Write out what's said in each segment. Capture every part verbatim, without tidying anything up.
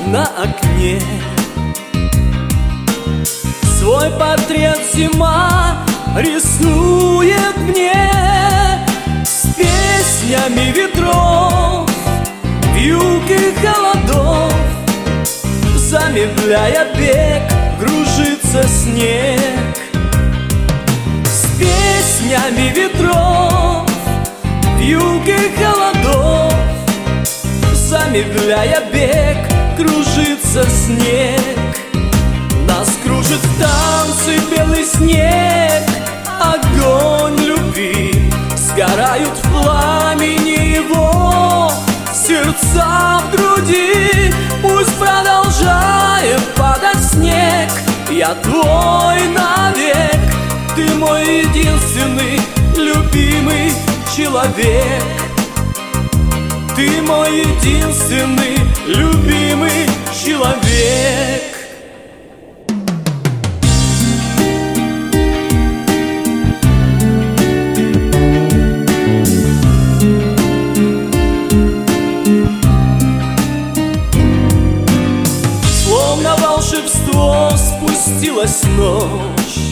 на окне. Свой портрет зима рисует мне с песнями ветров, вьюги холодов. Замедляя бег, кружится снег. С песнями ветров, вьюги холодов. Замедляя бег, кружится снег. Нас кружит в танце белый снег, огонь любви. Сгорают в пламени его сердца в груди. Пусть продолжает падать снег, я твой навек. Ты мой единственный любимый человек. Ты мой единственный любимый человек. Словно волшебство спустилась ночь,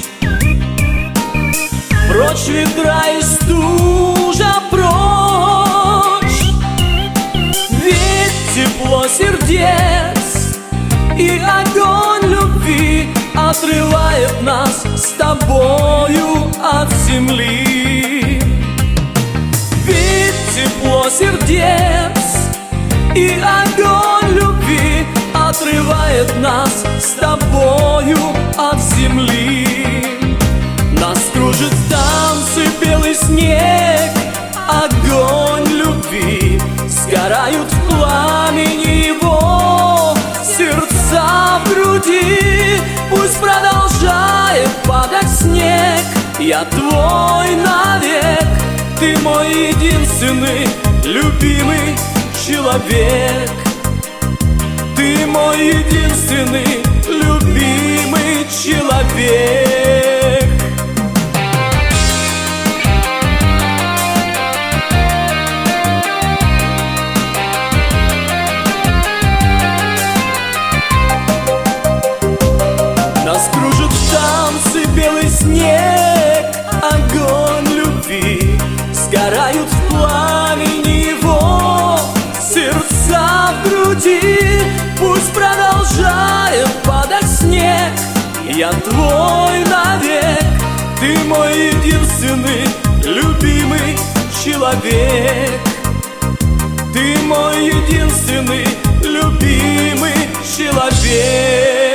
прочь ветра и стужа, прочь. Ведь тепло сердец и огонь любви отрывает нас с тобою от земли. Ведь тепло сердец и огонь любви отрывает нас с тобою от земли. Нас кружит в танце белый снег, огонь любви. Сгорают в пламени его сердца в груди. Пусть продолжает падать снег, я твой навек. Ты мой единственный любимый человек. Ты мой единственный любимый человек. Нас кружит в танце белый снег, огонь любви. Сгорают в пламени его сердца в груди. Пусть продолжает падать снег, я твой навек. Ты мой единственный любимый человек. Ты мой единственный любимый человек.